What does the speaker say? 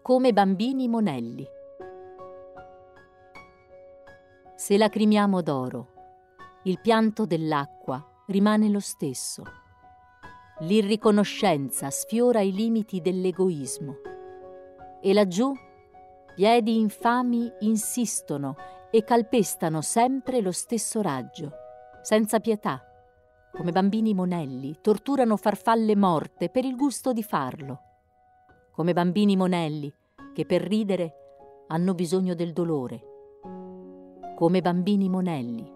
come bambini monelli. Se lacrimiamo d'oro, il pianto dell'acqua rimane lo stesso. L'irriconoscenza sfiora i limiti dell'egoismo. E laggiù piedi infami insistono e calpestano sempre lo stesso raggio, senza pietà. Come bambini monelli torturano farfalle morte per il gusto di farlo. Come bambini monelli che per ridere hanno bisogno del dolore. Come bambini monelli